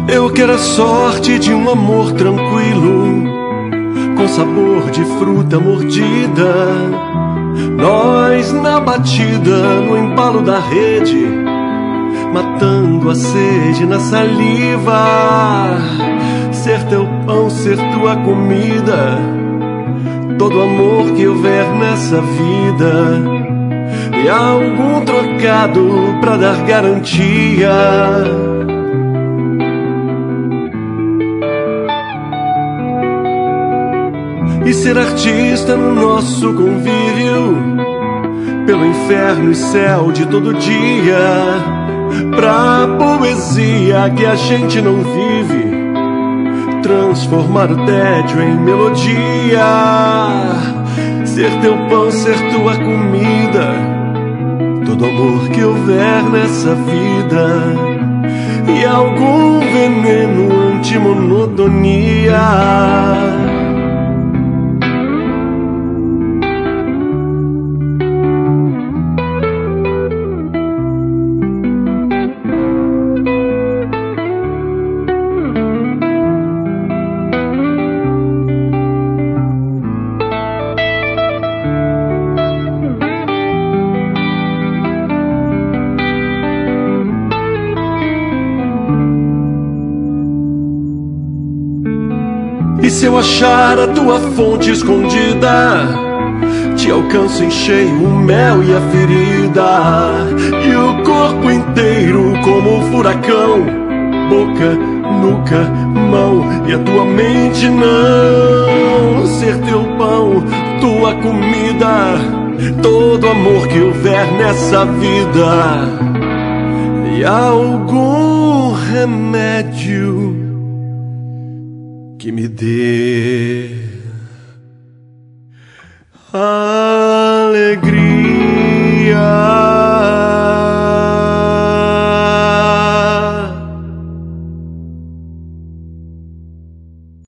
Eu quero a sorte de um amor tranquilo, com sabor de fruta mordida. Nós na batida, no embalo da rede, matando a sede na saliva. Ser teu pão, ser tua comida, todo amor que houver nessa vida, e algum trocado pra dar garantia. E ser artista no nosso convívio, pelo inferno e céu de todo dia, pra poesia que a gente não vive, transformar o tédio em melodia. Ser teu pão, ser tua comida, todo amor que houver nessa vida, e algum veneno anti-monotonia. E se eu achar a tua fonte escondida, te alcanço em cheio o mel e a ferida, e o corpo inteiro como um furacão, boca, nuca, mão, e a tua mente não. Ser teu pão, tua comida, todo amor que houver nessa vida, e algum remédio que me dê alegria.